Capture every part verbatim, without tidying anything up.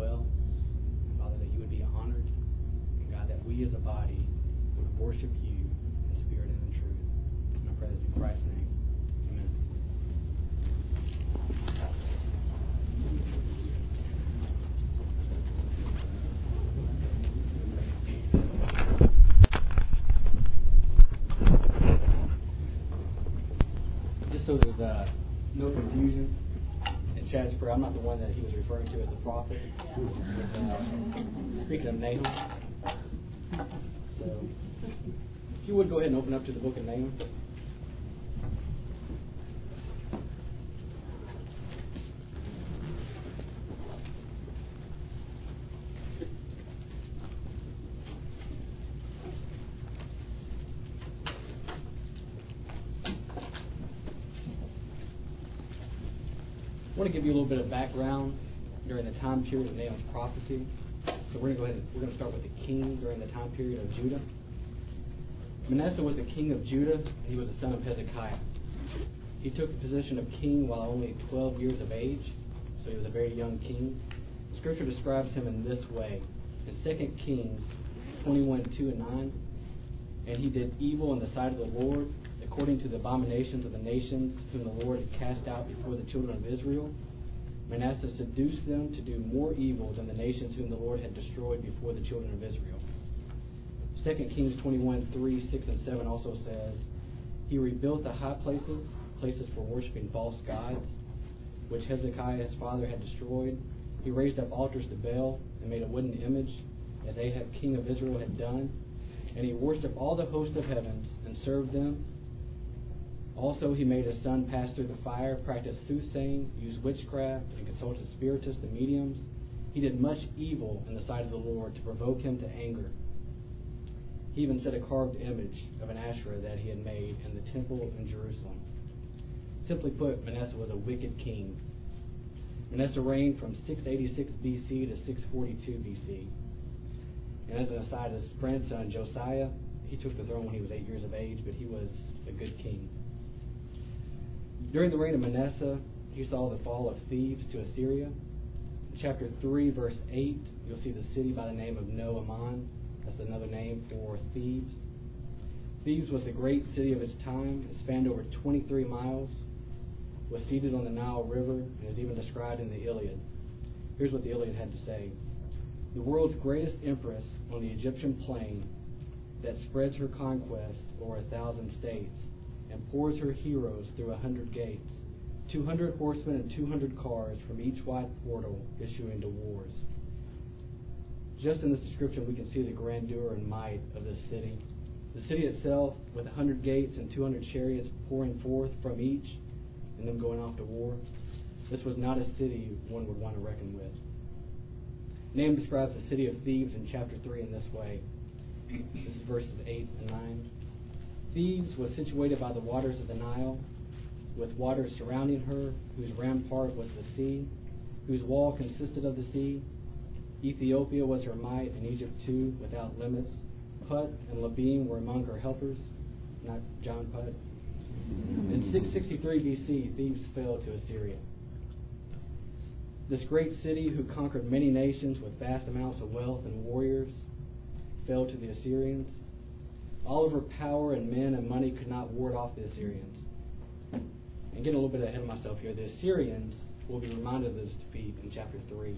well. And Father, that you would be honored. And God, that we as a body would worship you in spirit and in truth. And I pray this in Christ's name. Amen. Just so there's uh, no confusion, in Chad's prayer, I'm not the one that he was referring to as the prophet. Uh, speaking of Nahum. So, if you would go ahead and open up to the book of Nahum. I want to give you a little bit of background during the time period of Nahum's prophecy. So we're going to go ahead and we're going to start with the king during the time period of Judah. Manasseh was the king of Judah, and he was the son of Hezekiah. He took the position of king while only twelve years of age, so he was a very young king. Scripture describes him in this way. In Second Kings twenty-one, two and nine, and he did evil in the sight of the Lord, according to the abominations of the nations whom the Lord had cast out before the children of Israel. Manasseh seduced them to do more evil than the nations whom the Lord had destroyed before the children of Israel. Second Kings twenty-one, three, six, and seven also says, he rebuilt the high places, places for worshiping false gods, which Hezekiah his father had destroyed. He raised up altars to Baal and made a wooden image, as Ahab king of Israel had done. And he worshipped all the host of heavens and served them. Also he made his son pass through the fire, practiced soothsaying, used witchcraft, and consulted spiritists and mediums. He did much evil in the sight of the Lord to provoke him to anger. He even set a carved image of an Asherah that he had made in the temple in Jerusalem. Simply put, Manasseh was a wicked king. Manasseh reigned from six eighty-six B C to six forty-two B C. And as an aside, his grandson Josiah, he took the throne when he was eight years of age, but he was a good king. During the reign of Manasseh, he saw the fall of Thebes to Assyria. In chapter three, verse eight, you'll see the city by the name of No Aman. That's another name for Thebes. Thebes was the great city of its time. It spanned over twenty-three miles, was seated on the Nile River, and is even described in the Iliad. Here's what the Iliad had to say. The world's greatest empress on the Egyptian plain that spreads her conquest over a thousand states and pours her heroes through a hundred gates, two hundred horsemen and two hundred cars from each wide portal issuing to wars. Just in this description, we can see the grandeur and might of this city. The city itself, with a hundred gates and two hundred chariots pouring forth from each, and them going off to war. This was not a city one would want to reckon with. Nahum describes the city of Thebes in chapter three in this way. This is verses eight and nine. Thebes was situated by the waters of the Nile, with waters surrounding her, whose rampart was the sea, whose wall consisted of the sea. Ethiopia was her might, and Egypt too, without limits. Put and Labine were among her helpers, not John Put. In six sixty-three B C, Thebes fell to Assyria. This great city, who conquered many nations with vast amounts of wealth and warriors, fell to the Assyrians. All of her power and men and money could not ward off the Assyrians. And getting a little bit ahead of myself here, the Assyrians will be reminded of this defeat in chapter three.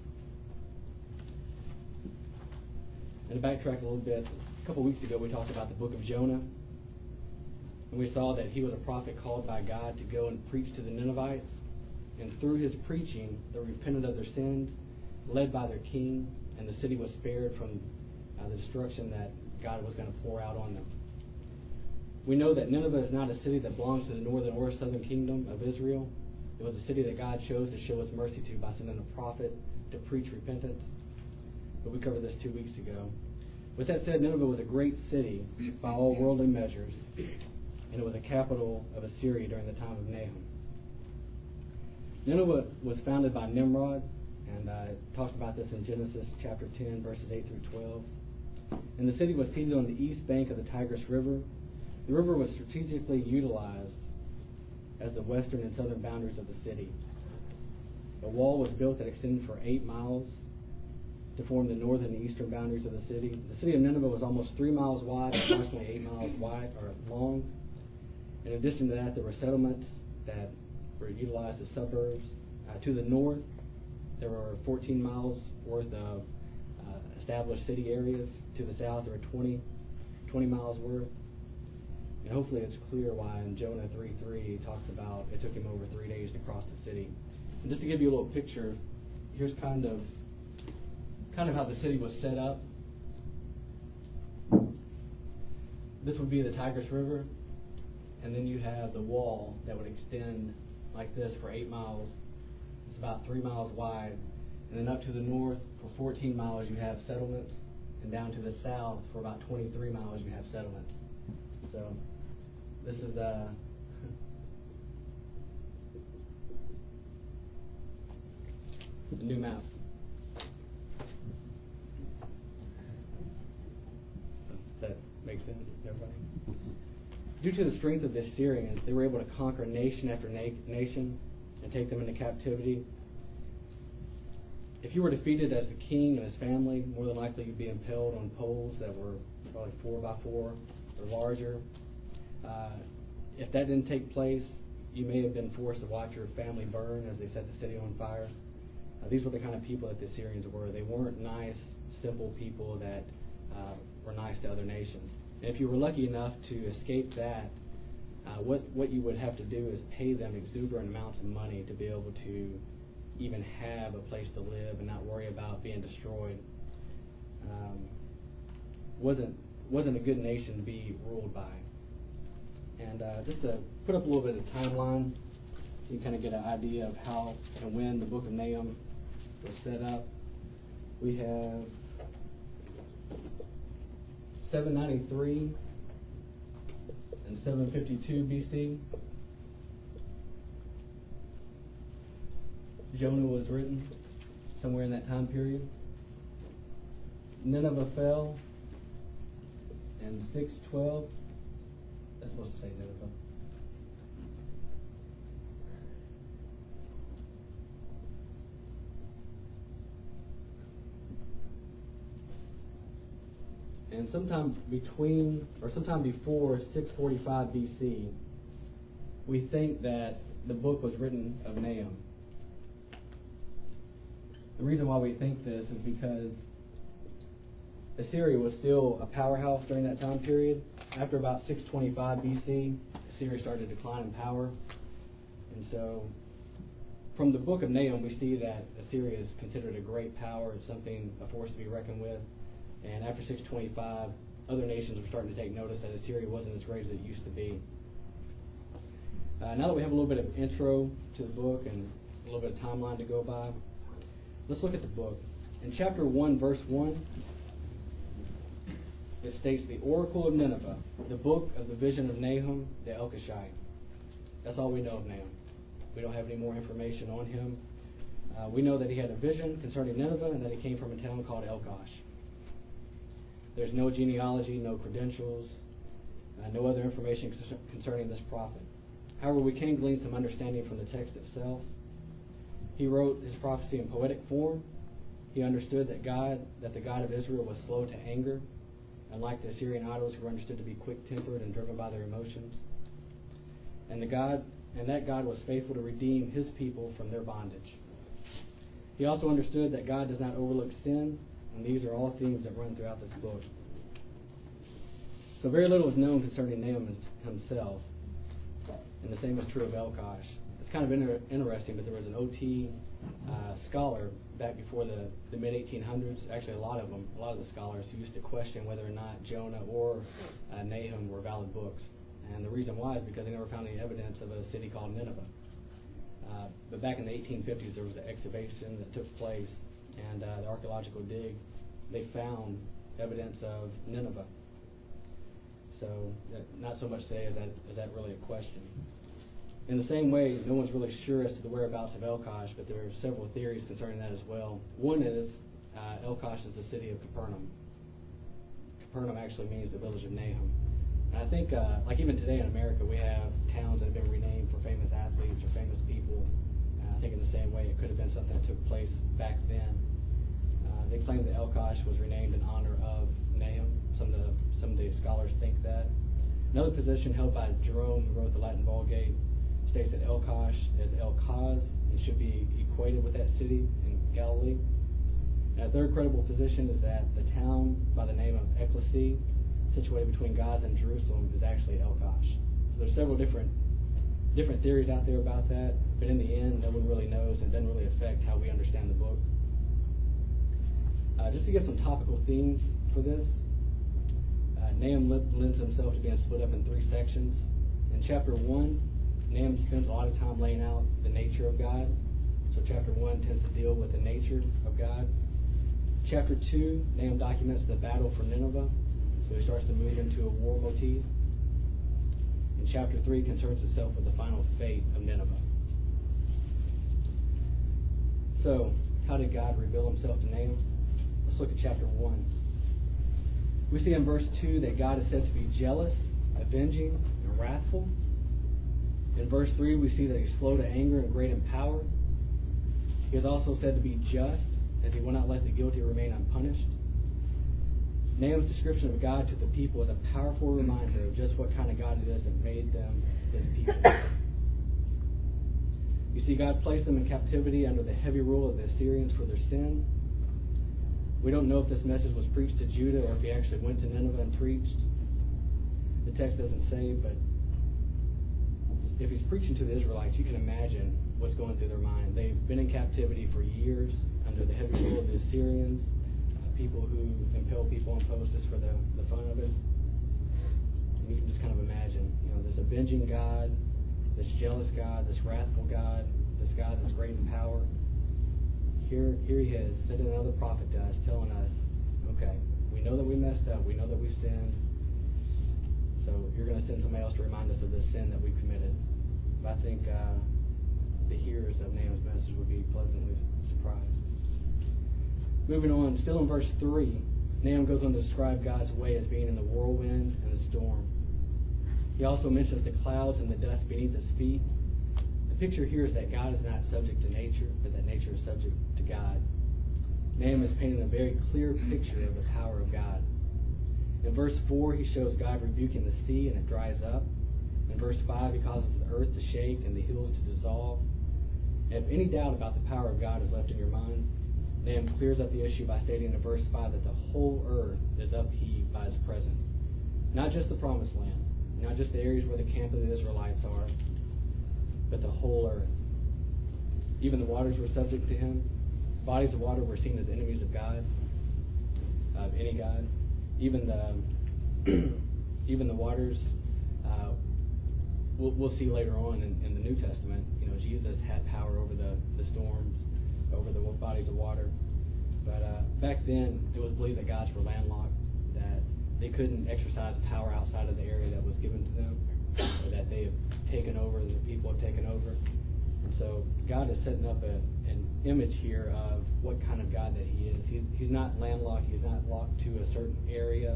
And to backtrack a little bit, a couple weeks ago we talked about the book of Jonah. And we saw that he was a prophet called by God to go and preach to the Ninevites. And through his preaching, they repented of their sins, led by their king, and the city was spared from uh, the destruction that God was going to pour out on them. We know that Nineveh is not a city that belongs to the northern or southern kingdom of Israel. It was a city that God chose to show his mercy to by sending a prophet to preach repentance. But we covered this two weeks ago. With that said, Nineveh was a great city by all worldly measures, and it was a capital of Assyria during the time of Nahum. Nineveh was founded by Nimrod, and uh, it talks about this in Genesis chapter ten, verses eight through twelve. And the city was seated on the east bank of the Tigris River. The river was strategically utilized as the western and southern boundaries of the city. A wall was built that extended for eight miles to form the northern and eastern boundaries of the city. The city of Nineveh was almost three miles wide, approximately eight miles wide or long. In addition to that, there were settlements that were utilized as suburbs. Uh, to the north, there were fourteen miles worth of uh, established city areas. To the south, there were twenty, twenty miles worth. And hopefully it's clear why in Jonah three three he talks about it took him over three days to cross the city. And just to give you a little picture, here's kind of kind of how the city was set up. This would be the Tigris River, and then you have the wall that would extend like this for eight miles. It's about three miles wide. And then up to the north for fourteen miles you have settlements, and down to the south for about twenty-three miles you have settlements. So this is uh, the new map. Does that make sense, everybody? Due to the strength of the Assyrians, they were able to conquer nation after na- nation and take them into captivity. If you were defeated as the king and his family, more than likely you'd be impaled on poles that were probably four by four or larger. Uh, if that didn't take place, you may have been forced to watch your family burn as they set the city on fire. Uh, these were the kind of people that the Assyrians were. They weren't nice, simple people that uh, were nice to other nations. And if you were lucky enough to escape that, uh, what, what you would have to do is pay them exuberant amounts of money to be able to even have a place to live and not worry about being destroyed. Um, wasn't wasn't a good nation to be ruled by. And uh, just to put up a little bit of timeline, so you kind of get an idea of how and when the book of Nahum was set up. We have seven ninety-three and seven fifty-two B C. Jonah was written somewhere in that time period. Nineveh fell in six twelve. That's supposed to say Nineveh. And sometime between, or sometime before six forty-five B C, we think that the book was written of Nahum. The reason why we think this is because Assyria was still a powerhouse during that time period. After about six twenty-five B C, Assyria started to decline in power. And so from the book of Nahum, we see that Assyria is considered a great power, something, a force to be reckoned with. And after six twenty-five, other nations were starting to take notice that Assyria wasn't as great as it used to be. Uh, now that we have a little bit of intro to the book and a little bit of timeline to go by, let's look at the book. In chapter one, verse one, it states, the oracle of Nineveh, the book of the vision of Nahum the Elkoshite. That's all we know of Nahum. We don't have any more information on him. Uh, we know that he had a vision concerning Nineveh and that he came from a town called Elkosh. There's no genealogy, no credentials, uh, no other information concerning this prophet. However, we can glean some understanding from the text itself. He wrote his prophecy in poetic form. He understood that God, that the God of Israel was slow to anger, unlike the Assyrian idols who were understood to be quick-tempered and driven by their emotions. And the God, and that God was faithful to redeem his people from their bondage. He also understood that God does not overlook sin, and these are all themes that run throughout this book. So very little is known concerning Nahum himself, and the same is true of Elkosh. It's kind of inter- interesting, but there was an O T uh, scholar back before the, the mid eighteen hundreds, actually a lot of them, a lot of the scholars who used to question whether or not Jonah or uh, Nahum were valid books. And the reason why is because they never found any evidence of a city called Nineveh. Uh, but back in the eighteen fifties, there was an excavation that took place, and uh, the archaeological dig, they found evidence of Nineveh. So uh, not so much today is that, is that really a question. In the same way, no one's really sure as to the whereabouts of Elkosh, but there are several theories concerning that as well. One is uh, Elkosh is the city of Capernaum. Capernaum actually means the village of Nahum. And I think, uh, like even today in America, we have towns that have been renamed for famous athletes or famous people. Uh, I think in the same way, it could have been something that took place back then. Uh, the claim that Elkosh was renamed in honor of Nahum. Some of the some of the scholars think that. Another position held by Jerome, who wrote the Latin Vulgate, states that Elkosh is Elkaz and should be equated with that city in Galilee. And a third credible position is that the town by the name of Ecclesi, situated between Gaza and Jerusalem, is actually Elkosh. So there's several different different theories out there about that, but in the end, no one really knows, and it doesn't really affect how we understand the book. Uh, just to give some topical themes for this, uh, Nahum lends himself to being split up in three sections. In chapter one, Nahum spends a lot of time laying out the nature of God. So chapter one tends to deal with the nature of God. Chapter two, Nahum documents the battle for Nineveh, so he starts to move into a war motif. And chapter three concerns itself with the final fate of Nineveh. So, how did God reveal himself to Nahum? Let's look at chapter one. We see in verse two that God is said to be jealous, avenging, and wrathful. In verse three, we see that he's slow to anger and great in power. He is also said to be just, as he will not let the guilty remain unpunished. Nahum's description of God to the people is a powerful reminder of just what kind of God it is that made them his people. You see, God placed them in captivity under the heavy rule of the Assyrians for their sin. We don't know if this message was preached to Judah or if he actually went to Nineveh and preached. The text doesn't say, but if he's preaching to the Israelites, you can imagine what's going through their mind. They've been in captivity for years under the heavy rule of the Assyrians, uh, people who impale people on posts just for the, the fun of it. And you can just kind of imagine, you know, this avenging God, this jealous God, this wrathful God, this God that's great in power. Here, here he is, sending another prophet to us, telling us, okay, we know that we messed up, we know that we sinned, so you're going to send somebody else to remind us of this sin that we've committed. But I think uh, the hearers of Nahum's message would be pleasantly surprised. Moving on, still in verse three, Nahum goes on to describe God's way as being in the whirlwind and the storm. He also mentions the clouds and the dust beneath his feet. The picture here is that God is not subject to nature, but that nature is subject to God. Nahum is painting a very clear picture of the power of God. In verse four, he shows God rebuking the sea and it dries up. In verse five, he causes the earth to shake and the hills to dissolve. And if any doubt about the power of God is left in your mind, Nahum clears up the issue by stating in verse five that the whole earth is upheaved by his presence. Not just the promised land, not just the areas where the camp of the Israelites are, but the whole earth. Even the waters were subject to him. Bodies of water were seen as enemies of God, of any God. Even the even the waters, uh, we'll, we'll see later on in, in the New Testament, you know, Jesus had power over the, the storms, over the bodies of water. But uh, back then, it was believed that gods were landlocked, that they couldn't exercise power outside of the area that was given to them, or that they have taken over, the people have taken over. And so God is setting up a, an image here of what kind of God that he is. He's, he's not landlocked. He's not locked to a certain area.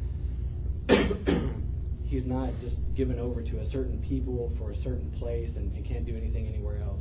He's not just given over to a certain people for a certain place and, and can't do anything anywhere else.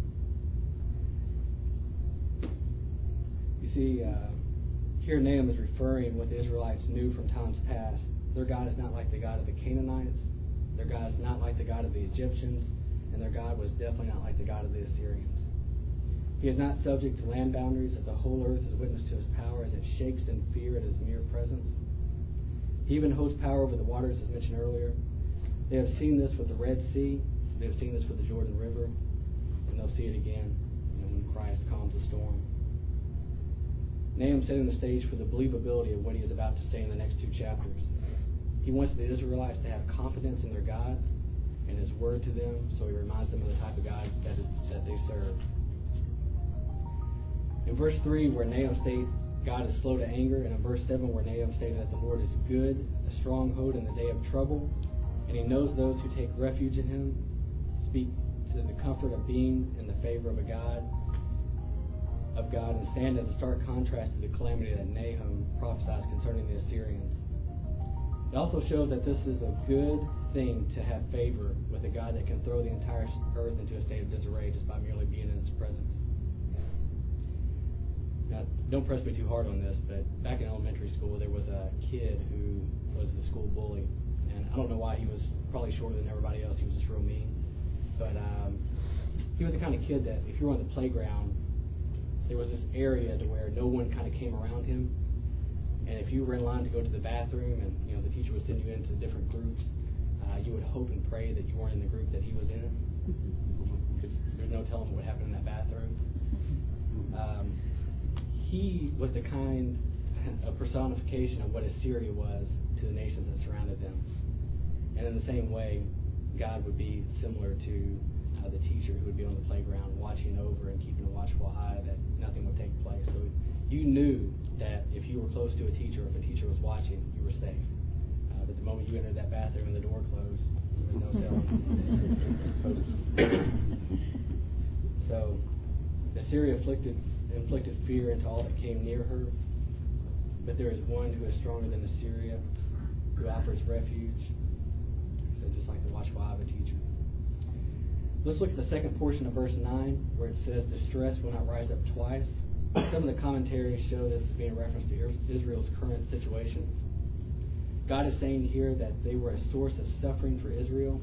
You see, uh, here Nahum is referring what the Israelites knew from times past. Their God is not like the God of the Canaanites. Their God is not like the God of the Egyptians. And their God was definitely not like the God of the Assyrians. He is not subject to land boundaries, that the whole earth is witness to his power as it shakes in fear at his mere presence. He even holds power over the waters, as mentioned earlier. They have seen this with the Red Sea. They have seen this with the Jordan River. And they'll see it again, you know, when Christ calms the storm. Nahum setting the stage for the believability of what he is about to say in the next two chapters. He wants the Israelites to have confidence in their God and his word to them, so he reminds them of the type of God that, is, that they serve. In verse three, where Nahum states God is slow to anger, and in verse seven, where Nahum stated that the Lord is good, a stronghold in the day of trouble, and he knows those who take refuge in him, speak to the comfort of being in the favor of a God, of God, and stand as a stark contrast to the calamity that Nahum prophesies concerning the Assyrians. It also shows that this is a good thing to have favor with a God that can throw the entire earth into a state of disarray just by merely being in his presence. Now, don't press me too hard on this, but back in elementary school, there was a kid who was the school bully. And I don't know why. He was probably shorter than everybody else. He was just real mean. But um, he was the kind of kid that if you were on the playground, there was this area to where no one kind of came around him. And if you were in line to go to the bathroom and, you know, the teacher would send you into different groups, uh, you would hope and pray that you weren't in the group that he was in. Because there's no telling what would happen in that bathroom. Um, he was the kind of personification of what Assyria was to the nations that surrounded them. And in the same way, God would be similar to uh, the teacher who would be on the playground watching over and keeping a watchful eye that nothing would take place. So you knew that if you were close to a teacher, if a teacher was watching, you were safe. Uh, but the moment you entered that bathroom and the door closed, there was no telling. So Assyria afflicted, inflicted fear into all that came near her. But there is one who is stronger than Assyria, who offers refuge. So just like the watchful eye of a teacher. Let's look at the second portion of verse nine, where it says, distress will not rise up twice. Some of the commentaries show this as being a reference to Israel's current situation. God is saying here that they were a source of suffering for Israel.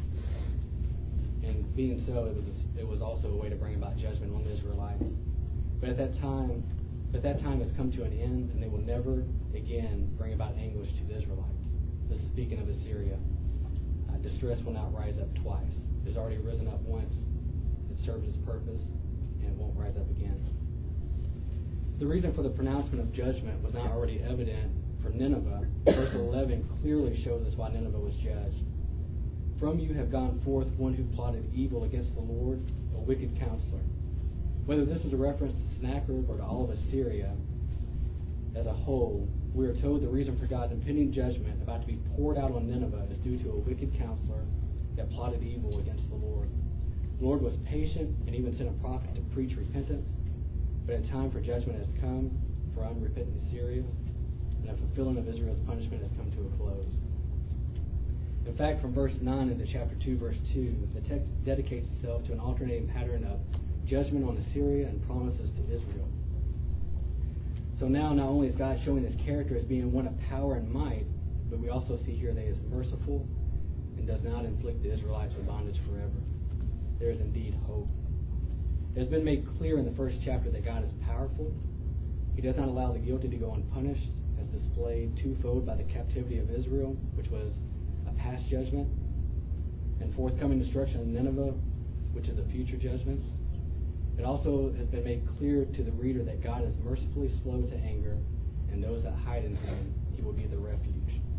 And being so, it was a, it was also a way to bring about judgment on the Israelites. But at that time, but that time has come to an end, and they will never again bring about anguish to the Israelites. This is speaking of Assyria. Uh, distress will not rise up twice. It has already risen up once. It served its purpose, and it won't rise up again. The reason for the pronouncement of judgment was not already evident for Nineveh. Verse eleven clearly shows us why Nineveh was judged. From you have gone forth one who plotted evil against the Lord, a wicked counselor. Whether this is a reference to Sennacherib or to all of Assyria as a whole, we are told the reason for God's impending judgment about to be poured out on Nineveh is due to a wicked counselor that plotted evil against the Lord. The Lord was patient and even sent a prophet to preach repentance, but a time for judgment has come for unrepentant Assyria, and a fulfilling of Israel's punishment has come to a close. In fact, from verse nine into chapter two, verse two, the text dedicates itself to an alternating pattern of judgment on Assyria and promises to Israel. So now, not only is God showing his character as being one of power and might, but we also see here that he is merciful and does not inflict the Israelites with bondage forever. There is indeed hope. It has been made clear in the first chapter that God is powerful. He does not allow the guilty to go unpunished, as displayed twofold by the captivity of Israel, which was a past judgment, and forthcoming destruction of Nineveh, which is a future judgment. It also has been made clear to the reader that God is mercifully slow to anger, and those that hide in him, he will be the refuge.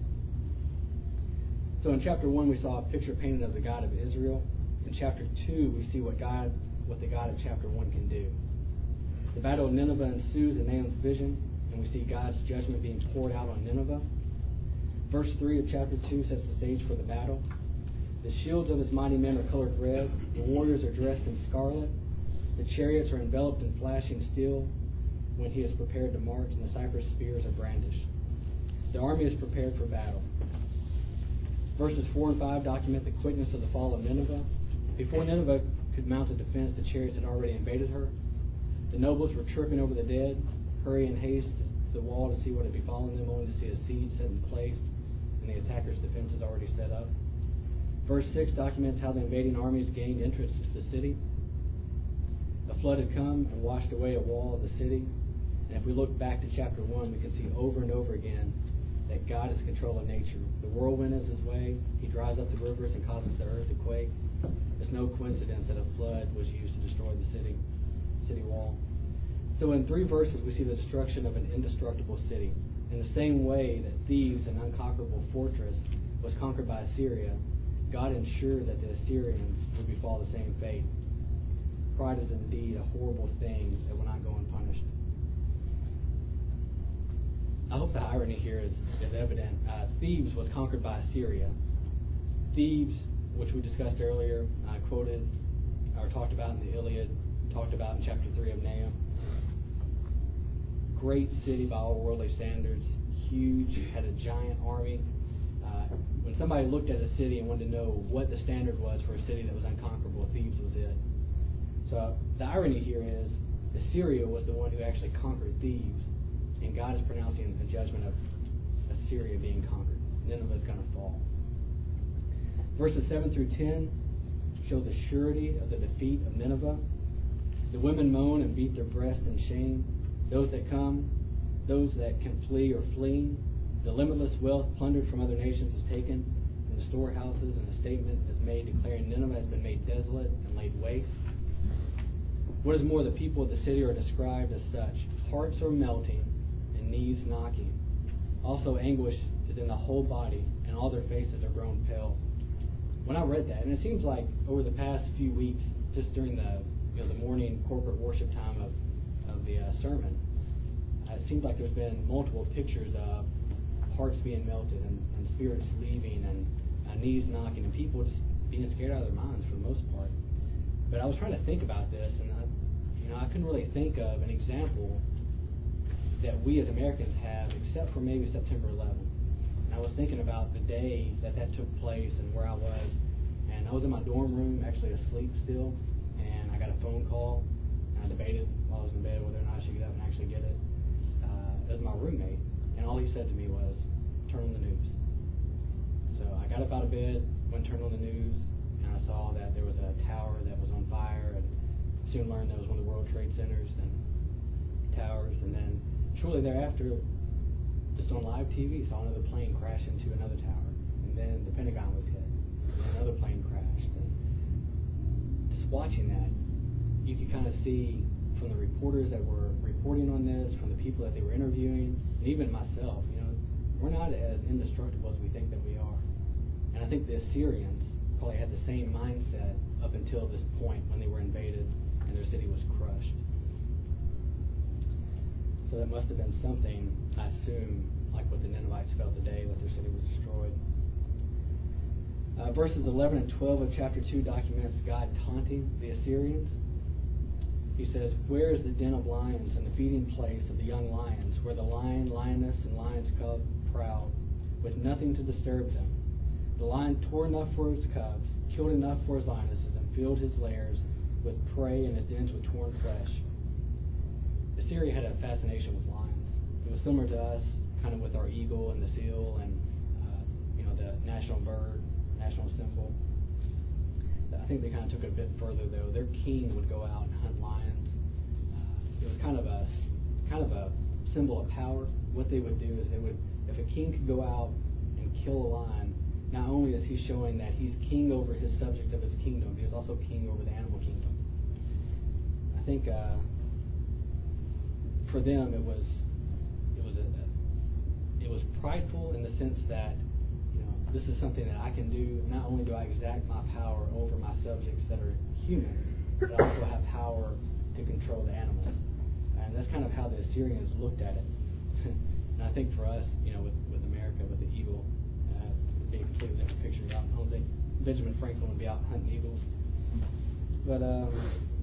So in chapter one, we saw a picture painted of the God of Israel. In chapter two, we see what God, what the God of chapter one can do. The battle of Nineveh ensues in Nahum's vision, and we see God's judgment being poured out on Nineveh. Verse three of chapter two sets the stage for the battle. The shields of his mighty men are colored red. The warriors are dressed in scarlet. The chariots are enveloped in flashing steel when he is prepared to march, and the cypress spears are brandished. The army is prepared for battle. Verses four and five document the quickness of the fall of Nineveh. Before Nineveh could mount a defense, the chariots had already invaded her. The nobles were tripping over the dead, hurry in haste to the wall to see what had befallen them, only to see a siege set in place, and the attackers' defense is already set up. Verse six documents how the invading armies gained entrance to the city. A flood had come and washed away a wall of the city. And if we look back to chapter one, we can see over and over again that God is in control of nature. The whirlwind is his way. He dries up the rivers and causes the earth to quake. It's no coincidence that a flood was used to destroy the city, city wall. So in three verses, we see the destruction of an indestructible city. In the same way that Thebes, an unconquerable fortress, was conquered by Assyria, God ensured that the Assyrians would befall the same fate. Pride is indeed a horrible thing that will not go unpunished. I hope the irony here is, is evident. Uh, Thebes was conquered by Assyria. Thebes, which we discussed earlier, uh, quoted or talked about in the Iliad, talked about in chapter three of Nahum. Great city by all worldly standards, huge, had a giant army. Uh, when somebody looked at a city and wanted to know what the standard was for a city that was unconquerable, Thebes was it. So the irony here is Assyria was the one who actually conquered Thebes, and God is pronouncing the judgment of Assyria being conquered. Nineveh is going to fall. Verses seven through ten show the surety of the defeat of Nineveh. The women moan and beat their breasts in shame. Those that come, those that can flee are fleeing. The limitless wealth plundered from other nations is taken from the storehouses, and a statement is made declaring Nineveh has been made desolate and laid waste. What is more, the people of the city are described as such. Hearts are melting and knees knocking. Also anguish is in the whole body, and all their faces are grown pale. When I read that, and it seems like over the past few weeks, just during the you know the morning corporate worship time of, of the uh, sermon, uh, it seems like there's been multiple pictures of hearts being melted and, and spirits leaving and uh, knees knocking and people just being scared out of their minds for the most part. But I was trying to think about this, and I, you know, I couldn't really think of an example that we as Americans have, except for maybe September eleventh. And I was thinking about the day that that took place and where I was, and I was in my dorm room, actually asleep still, and I got a phone call, and I debated while I was in bed whether or not I should get up and actually get it. Uh, it was my roommate, and all he said to me was, "Turn on the news." So I got up out of bed, went and turned on the news, and I saw that there was a tower that was on fire, and soon learned that it was one of the World Trade Centers and towers, and then shortly thereafter, just on live T V, saw another plane crash into another tower, and then the Pentagon was hit, and another plane crashed. And just watching that, you could kind of see from the reporters that were reporting on this, from the people that they were interviewing, and even myself, you know, we're not as indestructible as we think that we are. And I think the Assyrians probably had the same mindset up until this point when they were invaded and their city was crushed. So that must have been something, I assume, like what the Ninevites felt the day that their city was destroyed. Uh, verses eleven and twelve of chapter two documents God taunting the Assyrians. He says, "Where is the den of lions and the feeding place of the young lions, where the lion, lioness, and lion's cub proud, with nothing to disturb them? The lion tore enough for his cubs, killed enough for his lionesses, and filled his lairs with prey and his dens with torn flesh." Assyria had a fascination with lions. It was similar to us, kind of with our eagle and the seal and uh, you know the national bird, national symbol. I think they kind of took it a bit further though. Their king would go out and hunt lions. Uh, it was kind of a kind of a symbol of power. What they would do is they would, if a king could go out and kill a lion, not only is he showing that he's king over his subject of his kingdom, he was also king over the animal kingdom. I think. Uh, For them, it was it was a, it was prideful in the sense that you know this is something that I can do. Not only do I exact my power over my subjects that are humans, but I also have power to control the animals. And that's kind of how the Assyrians looked at it. And I think for us, you know, with, with America, with the eagle, uh, it'd be a completely different picture. I don't think Benjamin Franklin would be out hunting eagles. But um,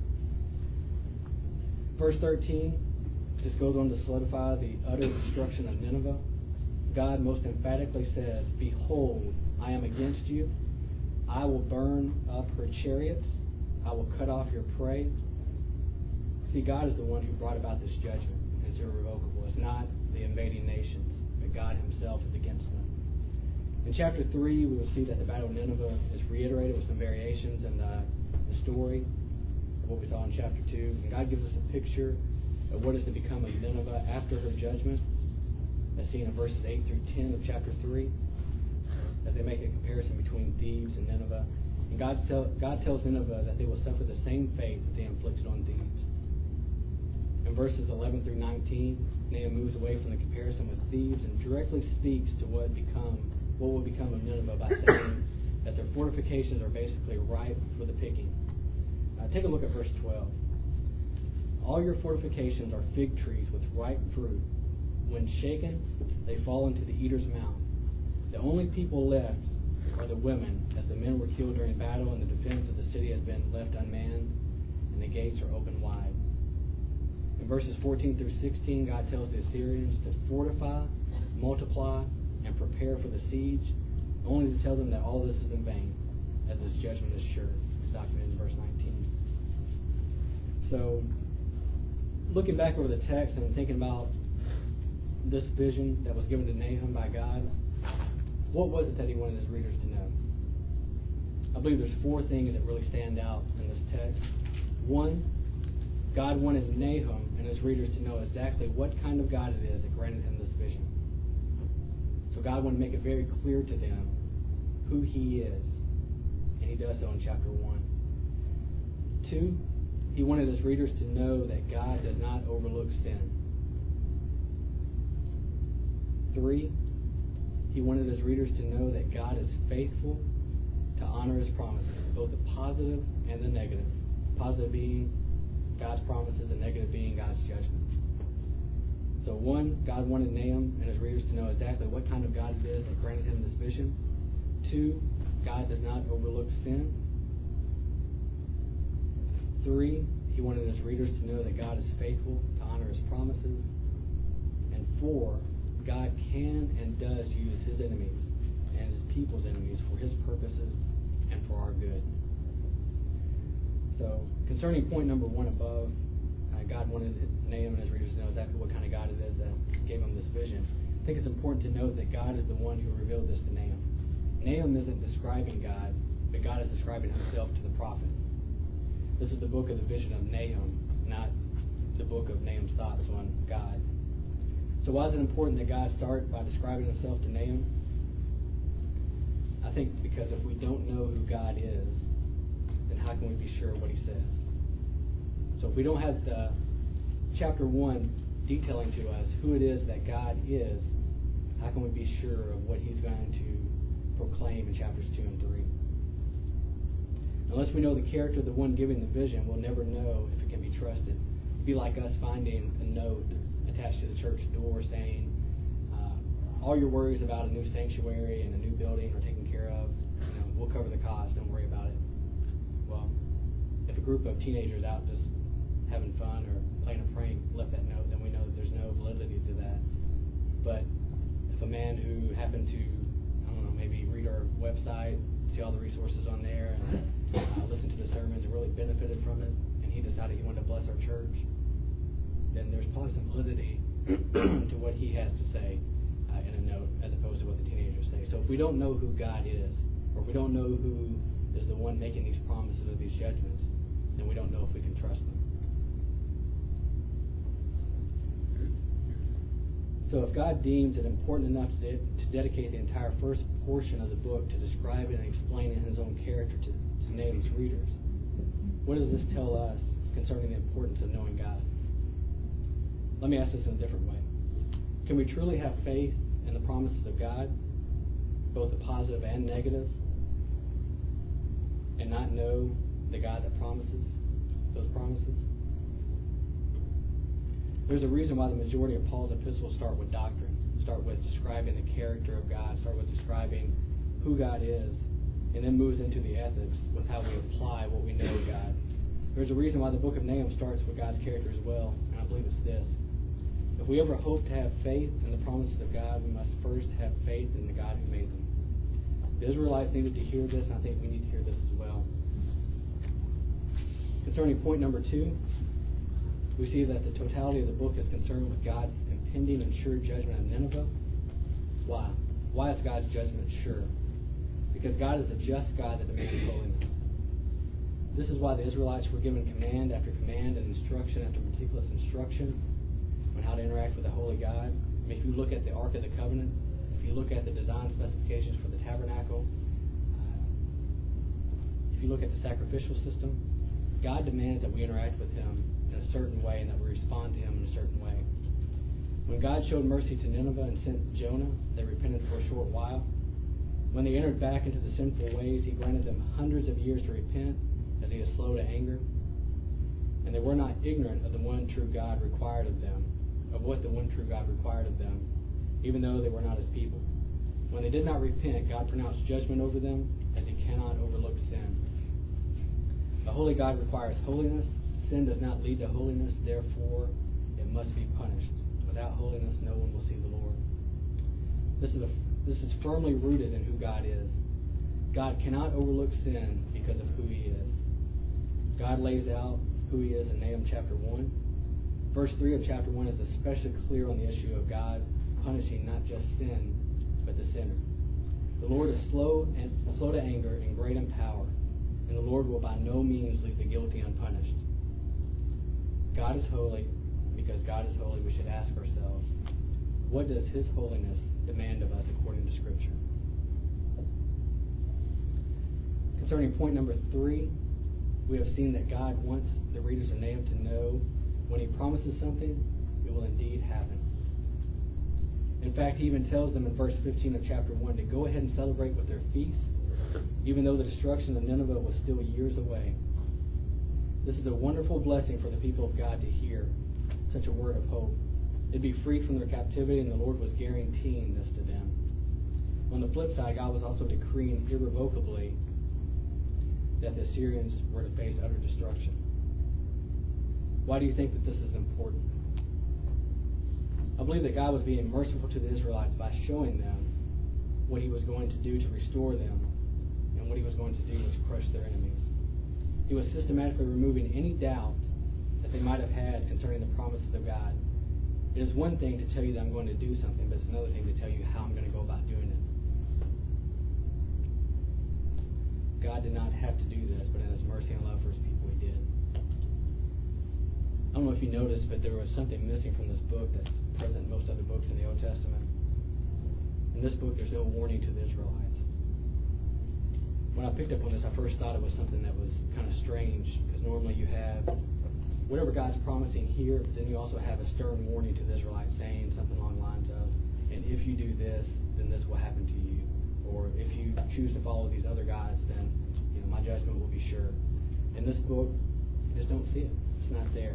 verse thirteen. Just goes on to solidify the utter destruction of Nineveh. God most emphatically says, "Behold, I am against you. I will burn up her chariots. I will cut off your prey." See, God is the one who brought about this judgment. It's irrevocable. It's not the invading nations, but God himself is against them. In chapter three, we will see that the Battle of Nineveh is reiterated with some variations in the, the story of what we saw in chapter two. And God gives us a picture of what is to become of Nineveh after her judgment, as seen in verses eight through ten of chapter three, as they make a comparison between Thebes and Nineveh. And God, tell, God tells Nineveh that they will suffer the same fate that they inflicted on Thebes. In verses eleven through nineteen, Nahum moves away from the comparison with Thebes and directly speaks to what become what will become of Nineveh by saying that their fortifications are basically ripe for the picking. Uh, take a look at verse twelve. "All your fortifications are fig trees with ripe fruit. When shaken, they fall into the eater's mouth. The only people left are the women, as the men were killed during battle, and the defense of the city has been left unmanned, and the gates are open wide." In verses fourteen through sixteen, God tells the Assyrians to fortify, multiply, and prepare for the siege, only to tell them that all this is in vain, as this judgment is sure. It's documented in verse nineteen. So, looking back over the text and thinking about this vision that was given to Nahum by God, what was it that he wanted his readers to know? I believe there's four things that really stand out in this text. One, God wanted Nahum and his readers to know exactly what kind of God it is that granted him this vision. So God wanted to make it very clear to them who he is, and he does so in chapter one. Two, he wanted his readers to know that God does not overlook sin. Three, he wanted his readers to know that God is faithful to honor his promises, both the positive and the negative. Positive being God's promises, and negative being God's judgments. So one, God wanted Nahum and his readers to know exactly what kind of God it is that granted him this vision. Two, God does not overlook sin. Three, he wanted his readers to know that God is faithful to honor his promises. And four, God can and does use his enemies and his people's enemies for his purposes and for our good. So, concerning point number one above, uh, God wanted Nahum and his readers to know exactly what kind of God it is that gave him this vision. I think it's important to note that God is the one who revealed this to Nahum. Nahum isn't describing God, but God is describing himself to the prophet. This is the book of the vision of Nahum, not the book of Nahum's thoughts on God. So why is it important that God start by describing himself to Nahum? I think because if we don't know who God is, then how can we be sure of what he says? So if we don't have the chapter one detailing to us who it is that God is, how can we be sure of what he's going to proclaim in chapters two and three? Unless we know the character of the one giving the vision, we'll never know if it can be trusted. It'd be like us finding a note attached to the church door saying, uh, all your worries about a new sanctuary and a new building are taken care of. You know, we'll cover the cost. Don't worry about it. Well, if a group of teenagers out just having fun or playing a prank left that note, then we know that there's no validity to that. But if a man who happened to, I don't know, maybe read our website, see all the resources on there, and uh, listen to the sermons and really benefited from it, and he decided he wanted to bless our church, then there's probably some validity to what he has to say uh, in a note as opposed to what the teenagers say. So if we don't know who God is, or if we don't know who is the one making these promises or these judgments, then we don't know if we can trust them. So if God deems it important enough to, de- to dedicate the entire first portion of the book to describing and explaining his own character to, to Nahum's readers, what does this tell us concerning the importance of knowing God? Let me ask this in a different way. Can we truly have faith in the promises of God, both the positive and negative, and not know the God that promises those promises? There's a reason why the majority of Paul's epistles start with doctrine, start with describing the character of God, start with describing who God is, and then moves into the ethics with how we apply what we know of God. There's a reason why the book of Nahum starts with God's character as well, and I believe it's this. If we ever hope to have faith in the promises of God, we must first have faith in the God who made them. The Israelites needed to hear this, and I think we need to hear this as well. Concerning point number two, we see that the totality of the book is concerned with God's impending and sure judgment of Nineveh. Why? Why is God's judgment sure? Because God is a just God that demands holiness. This is why the Israelites were given command after command and instruction after meticulous instruction on how to interact with the holy God. I mean, if you look at the Ark of the Covenant, if you look at the design specifications for the tabernacle, uh, if you look at the sacrificial system, God demands that we interact with him in a certain way and that we respond to him in a certain way. When God showed mercy to Nineveh and sent Jonah, they repented for a short while. When they entered back into the sinful ways, he granted them hundreds of years to repent, as he is slow to anger. And they were not ignorant of the one true God required of them, of what the one true God required of them, even though they were not his people. When they did not repent, God pronounced judgment over them, as he cannot overlook sin. A holy God requires holiness. Sin does not lead to holiness, therefore it must be punished. Without holiness, no one will see the Lord. This is a, this is firmly rooted in who God is. God cannot overlook sin because of who he is. God lays out who he is in Nahum chapter one. Verse three of chapter one is especially clear on the issue of God punishing not just sin, but the sinner. The Lord is slow and slow to anger and great in power, and the Lord will by no means leave the guilty unpunished. God is holy, and because God is holy, we should ask ourselves, what does His holiness demand of us according to Scripture? Concerning point number three, we have seen that God wants the readers of Nahum to know when He promises something, it will indeed happen. In fact, He even tells them in verse fifteen of chapter one to go ahead and celebrate with their feast, even though the destruction of Nineveh was still years away. This is a wonderful blessing for the people of God to hear such a word of hope. They'd be freed from their captivity, and the Lord was guaranteeing this to them. On the flip side, God was also decreeing irrevocably that the Assyrians were to face utter destruction. Why do you think that this is important? I believe that God was being merciful to the Israelites by showing them what He was going to do to restore them, and what He was going to do was crush their enemies. He was systematically removing any doubt that they might have had concerning the promises of God. It is one thing to tell you that I'm going to do something, but it's another thing to tell you how I'm going to go about doing it. God did not have to do this, but in His mercy and love for His people, He did. I don't know if you noticed, but there was something missing from this book that's present in most other books in the Old Testament. In this book, there's no warning to the Israelites. When I picked up on this, I first thought it was something that was kind of strange, because normally you have whatever God's promising here, but then you also have a stern warning to the Israelites saying something along the lines of, and if you do this, then this will happen to you. Or if you choose to follow these other guys, then you know my judgment will be sure. In this book, you just don't see it. It's not there.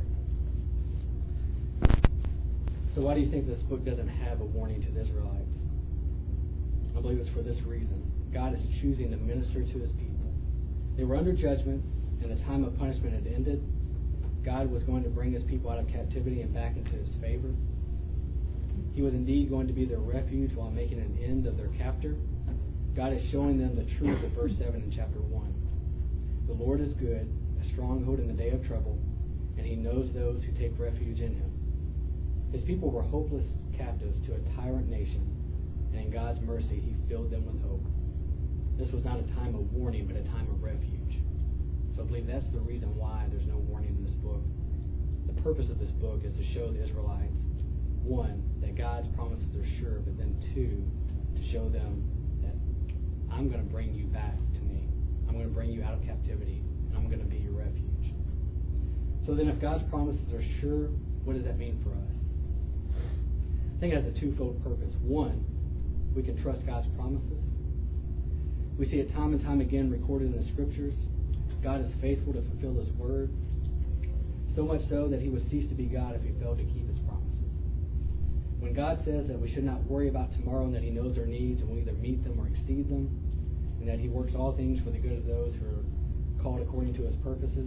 So why do you think this book doesn't have a warning to the Israelites? I believe it's for this reason. God is choosing to minister to His people. They were under judgment, and the time of punishment had ended. God was going to bring His people out of captivity and back into His favor. He was indeed going to be their refuge while making an end of their captor. God is showing them the truth of verse seven in chapter one. The Lord is good, a stronghold in the day of trouble, and He knows those who take refuge in Him. His people were hopeless captives to a tyrant nation, and in God's mercy, He filled them with hope. This was not a time of warning, but a time of refuge. So I believe that's the reason why there's no warning in this book. The purpose of this book is to show the Israelites, one, that God's promises are sure, but then two, to show them that I'm going to bring you back to me. I'm going to bring you out of captivity, and I'm going to be your refuge. So then if God's promises are sure, what does that mean for us? I think it has a twofold purpose. One, we can trust God's promises. We see it time and time again recorded in the Scriptures. God is faithful to fulfill His word, so much so that He would cease to be God if He failed to keep His promises. When God says that we should not worry about tomorrow and that He knows our needs and will either meet them or exceed them, and that He works all things for the good of those who are called according to His purposes,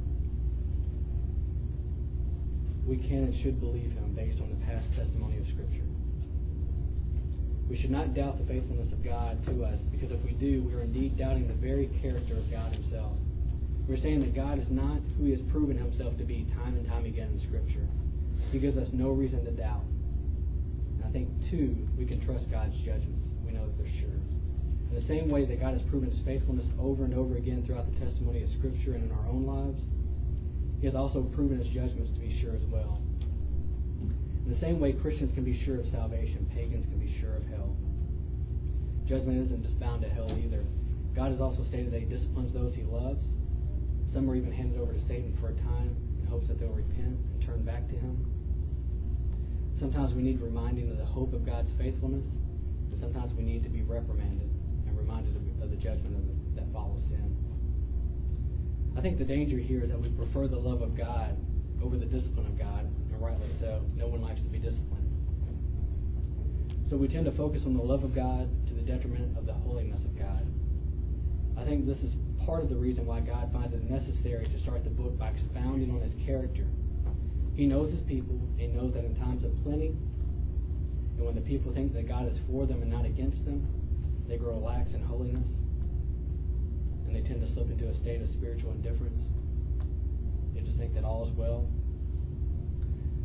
we can and should believe Him based on the past testimony of Scripture. We should not doubt the faithfulness of God to us, because if we do, we are indeed doubting the very character of God Himself. We're saying that God is not who He has proven Himself to be time and time again in Scripture. He gives us no reason to doubt. And I think, two, we can trust God's judgments. We know that they're sure. In the same way that God has proven His faithfulness over and over again throughout the testimony of Scripture and in our own lives, He has also proven His judgments to be sure as well. In the same way Christians can be sure of salvation, pagans can be sure of hell. Judgment isn't just bound to hell either. God has also stated that He disciplines those He loves. Some are even handed over to Satan for a time in hopes that they'll repent and turn back to Him. Sometimes we need reminding of the hope of God's faithfulness, and sometimes we need to be reprimanded and reminded of, of the judgment of the, that follows sin. I think the danger here is that we prefer the love of God over the discipline of God, and rightly so. No one likes to be disciplined. So we tend to focus on the love of God to the detriment of the holiness of God. I think this is part of the reason why God finds it necessary to start the book by expounding on His character. He knows His people. He knows that in times of plenty, and when the people think that God is for them and not against them, they grow lax in holiness, and they tend to slip into a state of spiritual indifference. They just think that all is well.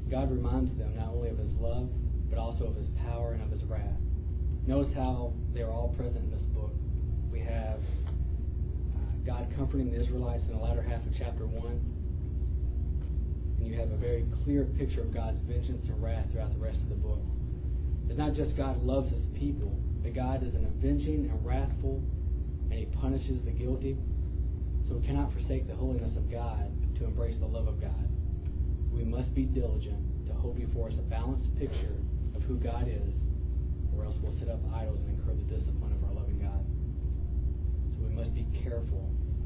God reminds them not only of his love, but also of his power and of his wrath. Notice how they are all present in this book. We have uh, God comforting the Israelites in the latter half of chapter one. And you have a very clear picture of God's vengeance and wrath throughout the rest of the book. It's not just God loves his people, but God is an avenging and wrathful, and he punishes the guilty. So we cannot forsake the holiness of God to embrace the love of God. We must be diligent to hold before us a balanced picture of who God is, or else we'll set up idols and incur the discipline of our loving God. So we must be careful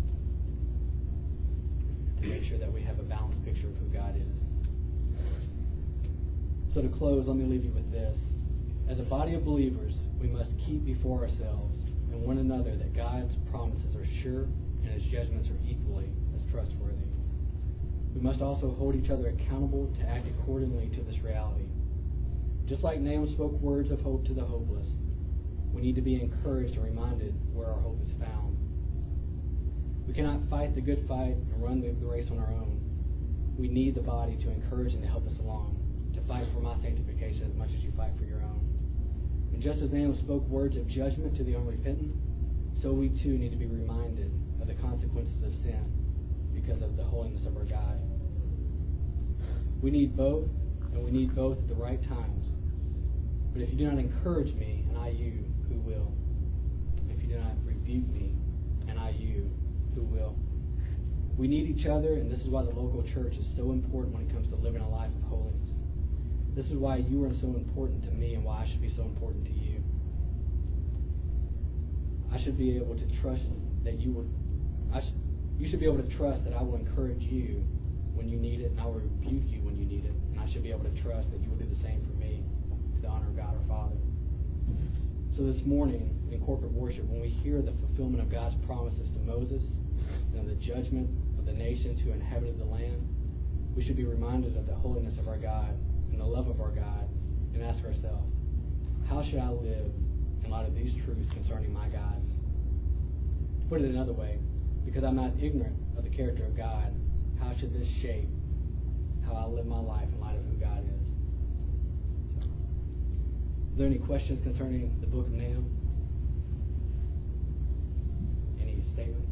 to make sure that we have a balanced picture of who God is. So to close, let me leave you with this. As a body of believers, we must keep before ourselves and one another that God's promises are sure and his judgments are equally as trustworthy. We must also hold each other accountable to act accordingly to this reality. Just like Nahum spoke words of hope to the hopeless, we need to be encouraged and reminded where our hope is found. We cannot fight the good fight and run the race on our own. We need the body to encourage and to help us along, to fight for my sanctification as much as you fight for your own. And just as Nahum spoke words of judgment to the unrepentant, so we too need to be reminded of the consequences of sin because of the holiness of our God. We need both, and we need both at the right times. But if you do not encourage me, and I you, who will? If you do not rebuke me, and I you, who will? We need each other, and this is why the local church is so important when it comes to living a life of holiness. This is why you are so important to me and why I should be so important to you. I should be able to trust that you will, I sh- you should be able to trust that I will encourage you when you need it, and I will rebuke you when you need it. And I should be able to trust that you will do the same for me to the honor of God our Father. So this morning in corporate worship, when we hear the fulfillment of God's promises to Moses and the judgment of the nations who inhabited the land, we should be reminded of the holiness of our God and the love of our God, and ask ourselves, how should I live in light of these truths concerning my God? To put it another way, because I'm not ignorant of the character of God, how should this shape how I live my life in light of who God is? So, are there any questions concerning the book of Nahum? Any statements?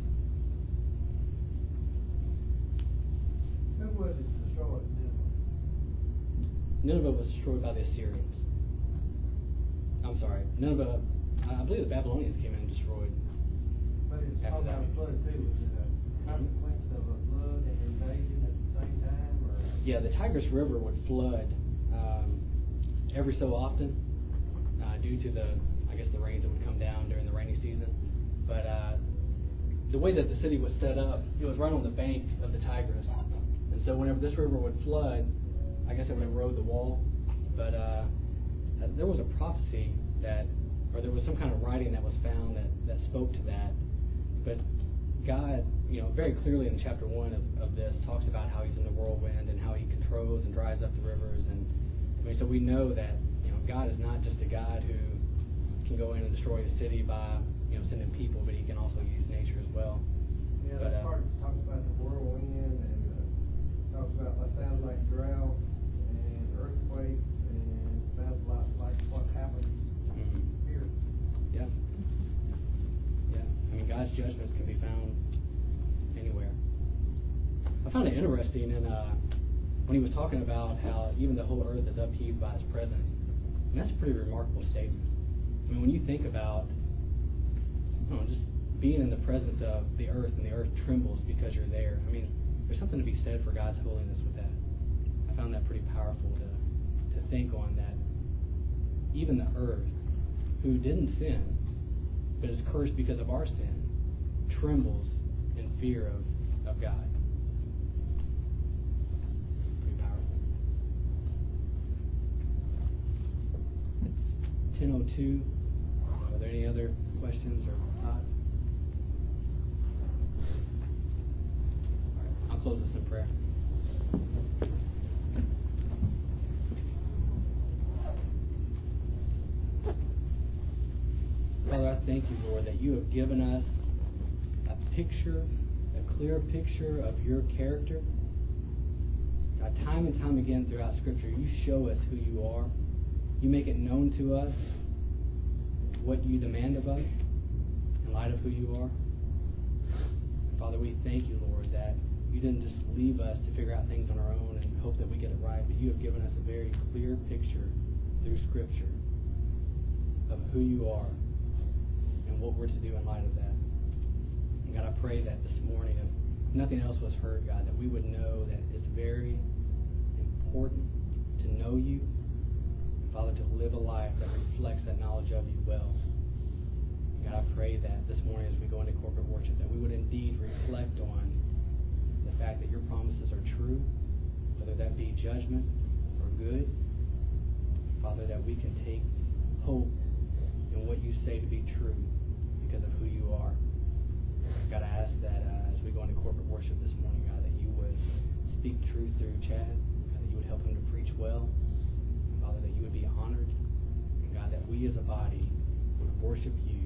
Who was it destroyed? Nineveh was destroyed by the Assyrians. I'm sorry, Nineveh, I believe the Babylonians came in and destroyed. But it's talking about a flood too. Was it a consequence of a flood and invasion at the same time? Or? Yeah, the Tigris River would flood um, every so often uh, due to the, I guess, the rains that would come down during the rainy season. But uh, the way that the city was set up, it was right on the bank of the Tigris. And so whenever this river would flood, I guess it would erode the wall. But uh, there was a prophecy that, or there was some kind of writing that was found that, that spoke to that. But God, you know, very clearly in chapter one of, of this talks about how he's in the whirlwind and how he controls and dries up the rivers. And I mean, so we know that, you know, God is not just a God who can go in and destroy a city by, you know, sending people, but he can also use nature as well. Yeah, but, that uh, part talks about the whirlwind and uh, talks about what sounds like drought and earthquakes, and sounds like, like what happened mm-hmm. here. Yeah. Yeah. I mean, God's judgments can be found anywhere. I found it interesting in, uh, when he was talking about how even the whole earth is upheaved by his presence. And that's a pretty remarkable statement. I mean, when you think about, I don't know, just being in the presence of the earth, and the earth trembles because you're there. I mean, there's something to be said for God's holiness with that. I found that pretty powerful to to think on, that even the earth, who didn't sin, but is cursed because of our sin, trembles in fear of, of God. Pretty powerful. It's ten oh two. Are there any other questions or thoughts? All right, I'll close this in prayer. Father, I thank you, Lord, that you have given us a picture, a clear picture of your character. God, time time and time again throughout Scripture, you show us who you are. You make it known to us what you demand of us in light of who you are. Father, we thank you, Lord, that you didn't just leave us to figure out things on our own and hope that we get it right, but you have given us a very clear picture through Scripture of who you are and what we're to do in light of that. And God, I pray that this morning, if nothing else was heard, God, that we would know that it's very important to know you, and Father, to live a life that reflects that knowledge of you well. And God, I pray that this morning as we go into corporate worship, that we would indeed reflect on the fact that your promises are true, whether that be judgment or good. Father, that we can take hope in what you say to be true because of who you are. God, I ask that uh, as we go into corporate worship this morning, God, that you would speak truth through Chad, God, that you would help him to preach well, Father, that you would be honored, and God, that we as a body would worship you